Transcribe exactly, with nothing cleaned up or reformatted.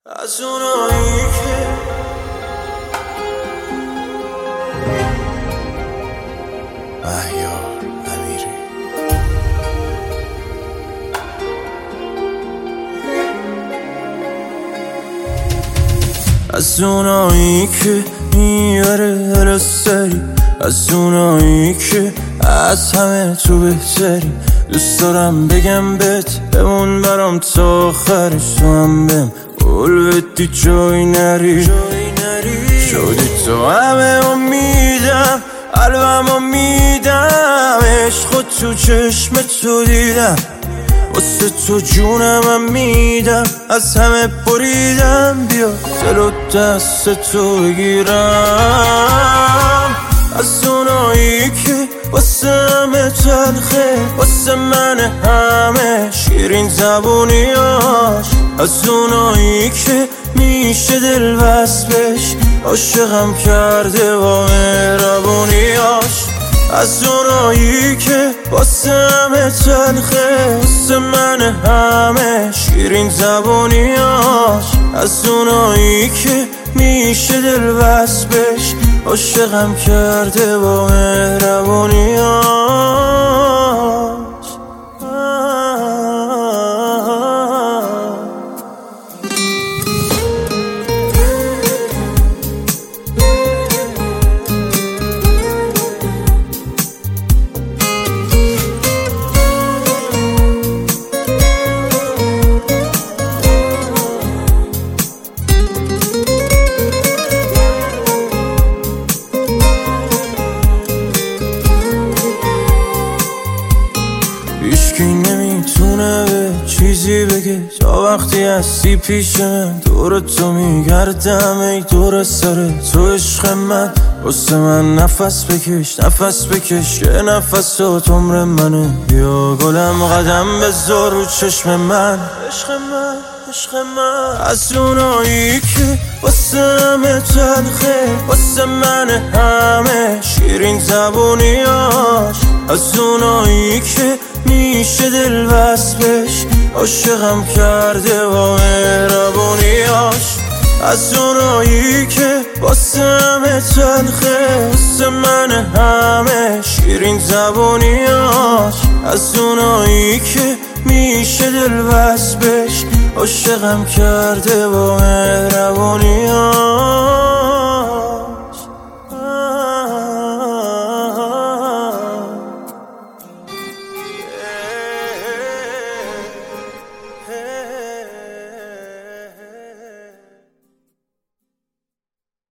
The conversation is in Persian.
از اونایی که مهیار امیری از اونایی که میاره الستری، از اونایی که از همه تو بهتری. دوست دارم بگم بهت بمون برام تا آخرش، تو هم بهم قول بدی جای نری شدی تو همه امیدم، قلبمو میدم، عشق تو چشم تو دیدم، واسه تو جونم میدم، از همه بریدم، بیا دل و دست تو بگیرم. از اونایی که واسه همه تلخه، واسه من همه شیرین زبونیاش، از اونایی که میشه دل وصلش، عاشقم کرده با مهربونیاش، از اونایی که واسه همه تلخه، واسه من همه شیرین زبونیاش، از اونایی که میشه دل وصلش، عاشقم کرده با مهربونیاش. هیچکی نمیتونه به چیزی بگه تا وقتی هستی پیش من، دور تو میگردم ای دور سر تو عشق من، واسه من نفس بکش نفس بکش که نفس تو عمر منه، بیا گلم قدم بذار رو چشم من، عشق من عشق من. از اونایی که واسه همه تلخه، واسه من همه شیرین زبونیاش، از اونایی که میشه دل وصلش، عاشقم کرده با مهربونیاش، از اونایی که واسه همه تلخه، واسه من همه شیرین زبونیاش، از اونایی که میشه دل وصلش، عاشقم کرده با مهربونیاش.